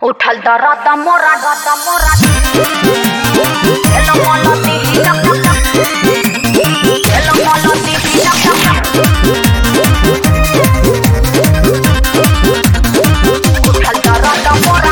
उठल दर्द मोरा एलो मोलती हिलक एलो मोलती हिलक उठल दर्द मोरा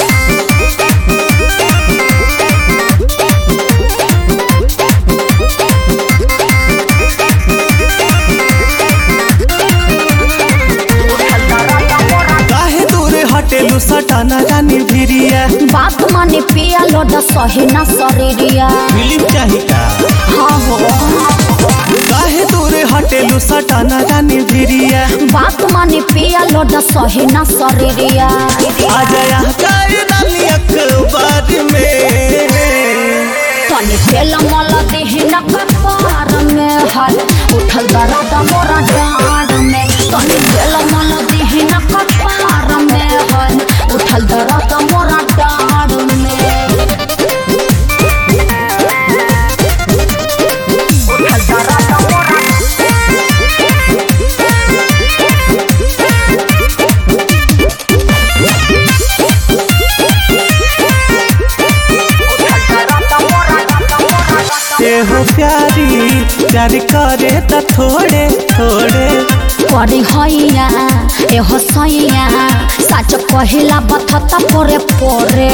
हटेलू सटाना रानी भिरिया बात माने पिया लोड सही ना शरीरिया फिल्म चाहिए का हाँ हो काहे दूरे हटेलू सटाना रानी भिरिया बात माने पिया लोड सही ना शरीरिया आ जाया काहे रानी अखबार में तनी तेल मल देहिना कपार में हल उठल दर्द मोरा डांड में तनी तेल मल देहिना कपार में हल उठल दर्द मोरा डांड में उठल दर्द मोरा हो प्यारी प्यार करे त थोड़े थोड़े करी हैया एहो सैया सच कहिला बथत पोरे पोरे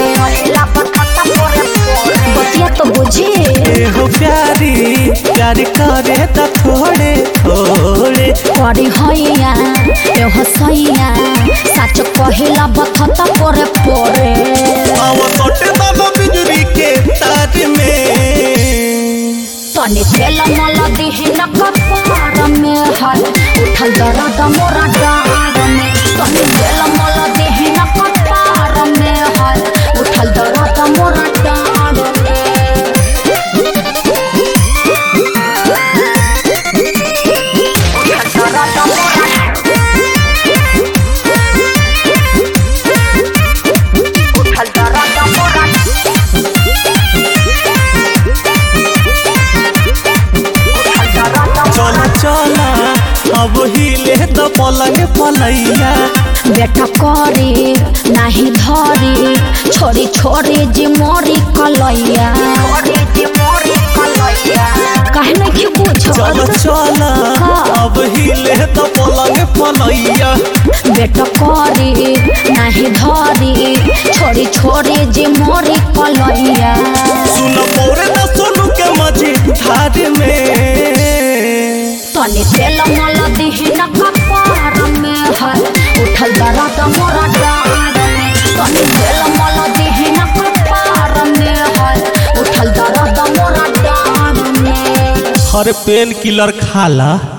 बतिया तो बुझी हो प्यारी प्यार करे त थोड़े थोड़े करी हैया एहो सैया सच कहिला बथत पोरे पोरे आवा सोटे बाबा बिजली के तार में तनी तेल मल दिहिना कपार में हल उठल दर्द मोरा डांड में तनी तेल मल दिहिना कपार में हल उठल दर्द मोरा डांड में उठल दर्द मोरा उठल दर्द मोरा चला चला अब हिले तो पलंग पलैया बेटा करी नाही धरी छोरी छोरी जी मोरी कलैया काहे नहीं बुझ चला चला अब हिले तो पलंग पलैया बेटा करी नाही धरी छोरी छोरी जी मोरी कलैया सुन पौरे न सोनू के मझे धार में तनी तेल मल दिहिना कपार में हल उठल दर्द मोरा डांड में तनी तेल मल दिहिना कपार में हल उठल दर्द मोरा डांड में हर पेन किलर खाला।